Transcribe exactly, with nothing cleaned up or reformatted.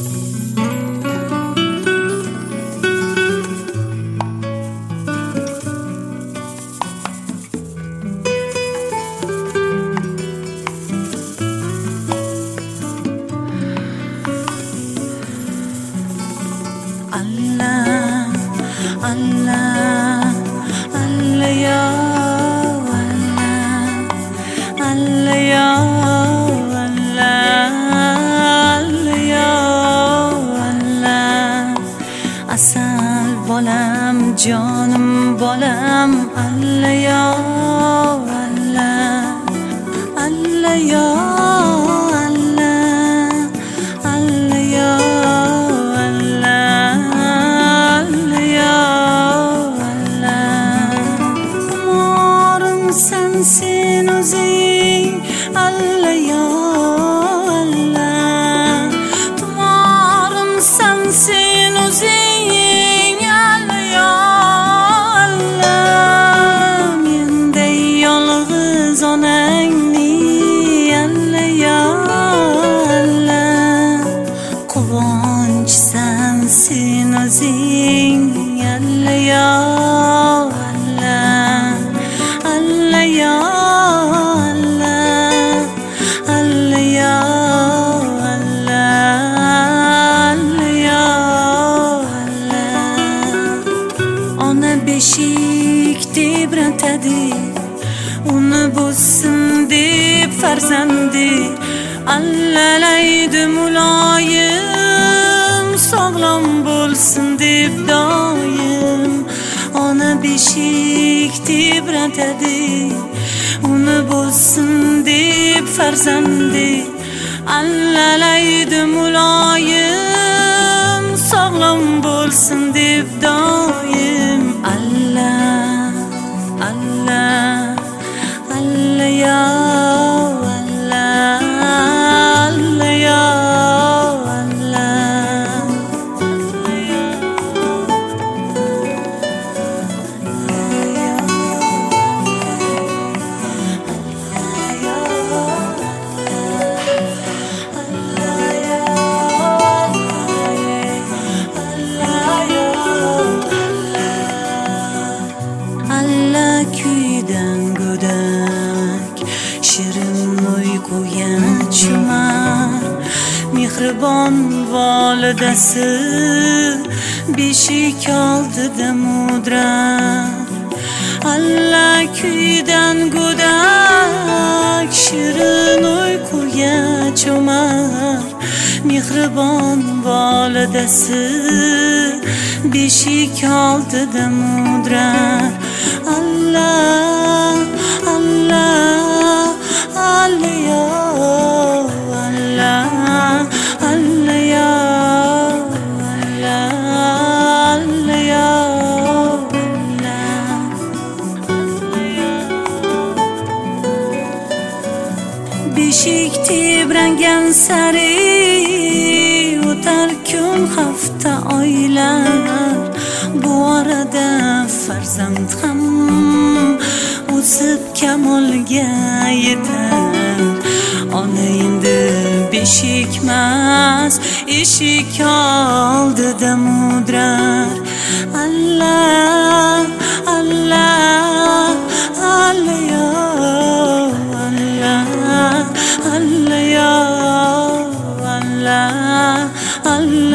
Allah, Allah, Allah ya Allah, Allah ya Allah, Allah ya Allah. Asal bolam, jonim bolam, Allah ya Allah, Allah ya sensin o'zing Allah ya Allah, tumorim sensin o'zing Allah ya Allah, menday yolg'iz onangni Allah ya Allah, quvonch sensin o'zing Allah ya beshik tebratadi, uni bo'lsin deb farzandi allalaydi muloyim, sog'lom bo'lsin deb doim. Ona beshik tebratadi, uni bo'lsin deb farzandi allalaydi muloyim, sog'lom bo'lsin deb doim. Allah, Allah, Allah ya Allah, Allah ya Allah, Allah kuydan go'dak, shirin uyquga cho'mar, mehribon volidasi beshik oldida mudrar. Allah kuydan go'dak, shirin uyquga cho'mar, mehribon volidasi beshik oldida mudrar. Allah, Allah, Allah ya Allah, Allah ya Allah, Allah ya Allah. Beshik tebrangan sari o'tar kun, hafta, oylar, bu orada farzand ham o'sib kamolga yetar. Ona endi beshikmas, eshik oldida mudrar. Allah, Allah, Allah ya Allah, Allah ya Allah, Allah.